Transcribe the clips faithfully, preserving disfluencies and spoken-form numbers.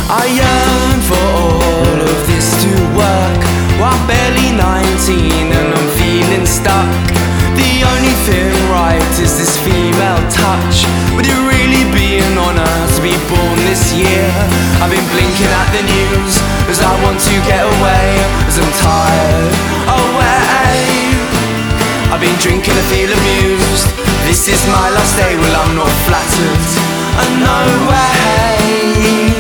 I yearn for all of this to work. Well, I'm barely nineteen and I'm feeling stuck. The only thing right is this female touch. Would it really be an honour to be born this year? I've been blinking at the news as I want to get away, as I'm tired away. I've been drinking to feel amused. This is my last day, well I'm not flattered, uh, no way.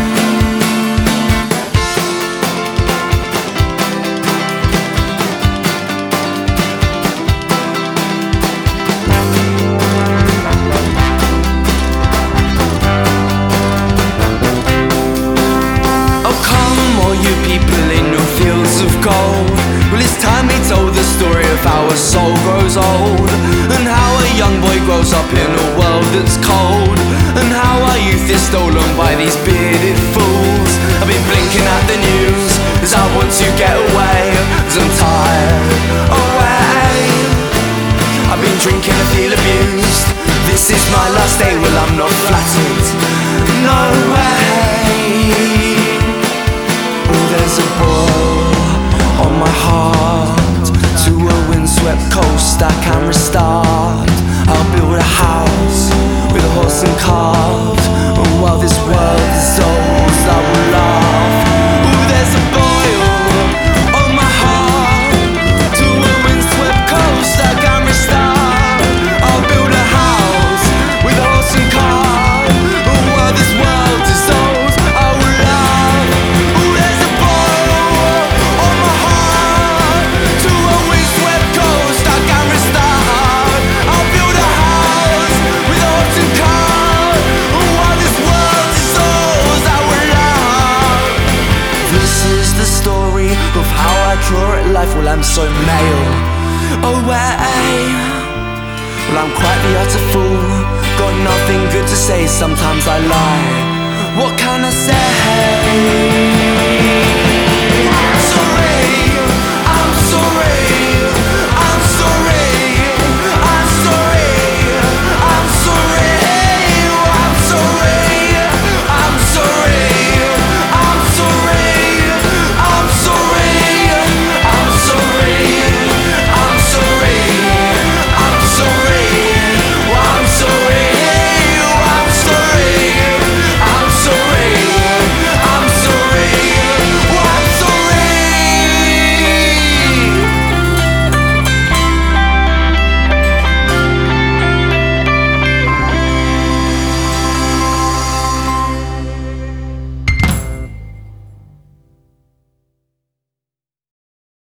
How a soul grows old, and how a young boy grows up in a world that's cold, and how our youth is stolen by these bearded fools. I've been blinking at the news as I want to get away, as I'm tired away. I've been drinking to feel abused. This is my last day, well I'm not flattered, no way. Oh, there's a ball on my heart. To a windswept coast I can restart. I'll build a house with a horse and cart. And while this world dissolves I will laugh. Ooh, there's a boil on my heart. To a windswept coast I can restart. I'll build a house with a horse and cart. And while this world dissolves I will laugh. Ooh, there's a boil on my heart. To a windswept coast I can restart. I'll build a house with a horse and cart. And while this world dissolves I will laugh. This is the story of how I draw at life. Well I'm so male away. Well I'm quite the utter fool. Got nothing good to say, sometimes I lie. What can I say?